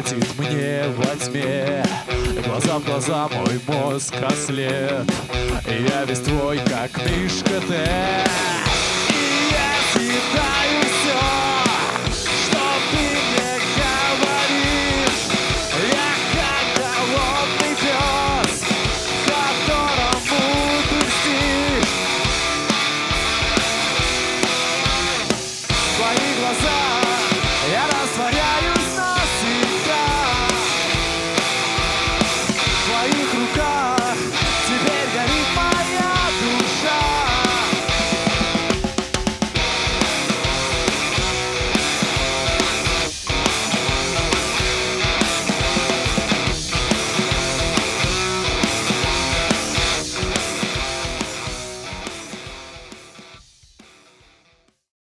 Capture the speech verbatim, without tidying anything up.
светит мне во тьме. Глаза в глаза, мой мозг ослеп. Я весь твой, как мишка Т. И я съедаю